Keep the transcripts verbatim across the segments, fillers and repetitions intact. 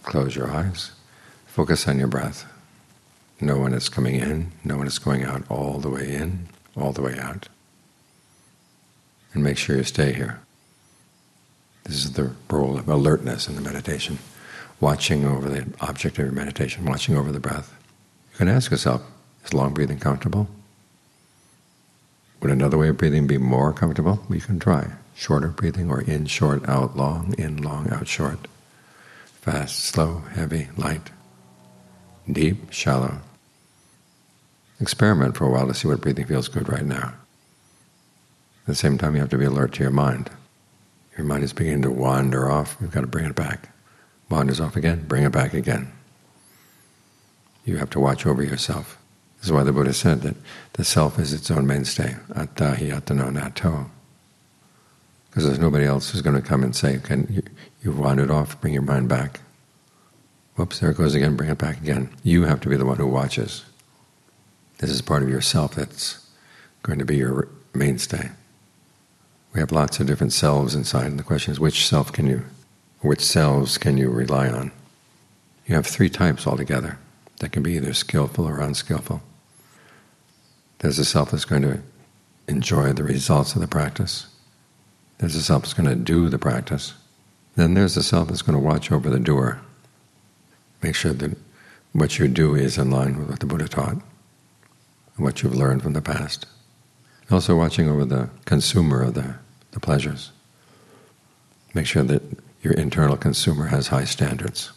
Close your eyes. Focus on your breath. Know when it's coming in, know when it's going out, all the way in, all the way out. And make sure you stay here. This is the role of alertness in the meditation, watching over the object of your meditation, watching over the breath. You can ask yourself, is long breathing comfortable? Would another way of breathing be more comfortable? We can try. Shorter breathing, or in short, out long, in long, out short. Fast, slow, heavy, light. Deep, shallow. Experiment for a while to see what breathing feels good right now. At the same time, you have to be alert to your mind. Your mind is beginning to wander off. You've got to bring it back. Wanders off again, bring it back again. You have to watch over yourself. This is why the Buddha said that the self is its own mainstay. Atta hi atano natto. Because there's nobody else who's going to come and say, "Can you, you've wandered off, bring your mind back." Whoops, there it goes again, bring it back again. You have to be the one who watches. This is part of yourself that's going to be your mainstay. We have lots of different selves inside, and the question is, which self can you, which selves can you rely on? You have three types altogether that can be either skillful or unskillful. There's a self that's going to enjoy the results of the practice. There's a self that's going to do the practice. Then there's a self that's going to watch over the doer. Make sure that what you do is in line with what the Buddha taught, and what you've learned from the past. Also watching over the consumer of the, the pleasures. Make sure that your internal consumer has high standards.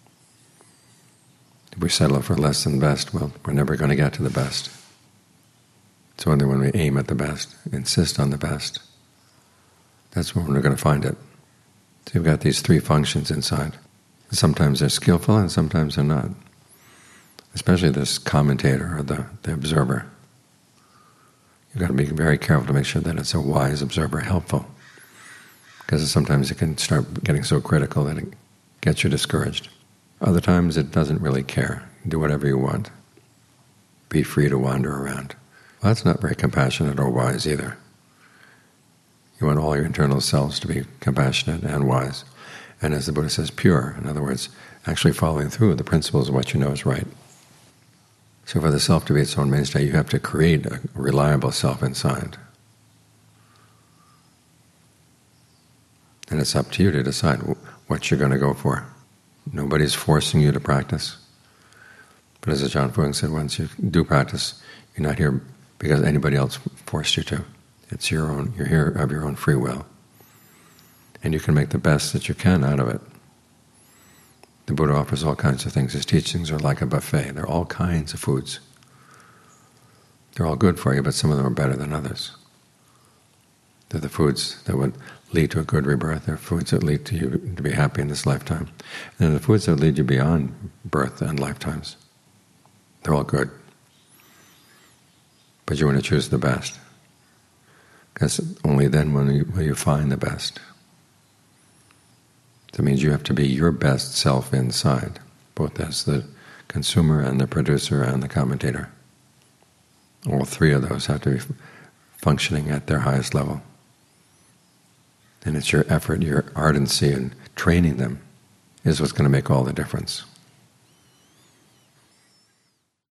If we settle for less than best, well, we're never going to get to the best. It's only when we aim at the best, insist on the best, that's when we're going to find it. So you've got these three functions inside. Sometimes they're skillful and sometimes they're not. Especially this commentator or the, the observer. You've got to be very careful to make sure that it's a wise observer, helpful. Because sometimes it can start getting so critical that it gets you discouraged. Other times it doesn't really care. Do whatever you want. Be free to wander around. Well, that's not very compassionate or wise either. You want all your internal selves to be compassionate and wise. And as the Buddha says, pure. In other words, actually following through the principles of what you know is right. So for the self to be its own mainstay, you have to create a reliable self inside. And it's up to you to decide what you're going to go for. Nobody's forcing you to practice. But as Ajaan Fuang said, once you do practice, you're not here because anybody else forced you to. It's your own, you're here of your own free will. And you can make the best that you can out of it. The Buddha offers all kinds of things. His teachings are like a buffet. There are all kinds of foods. They're all good for you, but some of them are better than others. They're the foods that would lead to a good rebirth. They're foods that lead to you to be happy in this lifetime. And they're the foods that lead you beyond birth and lifetimes. They're all good. But you want to choose the best. Because only then will you, will you find the best. That means you have to be your best self inside, both as the consumer and the producer and the commentator. All three of those have to be functioning at their highest level. And it's your effort, your ardency in training them is what's going to make all the difference.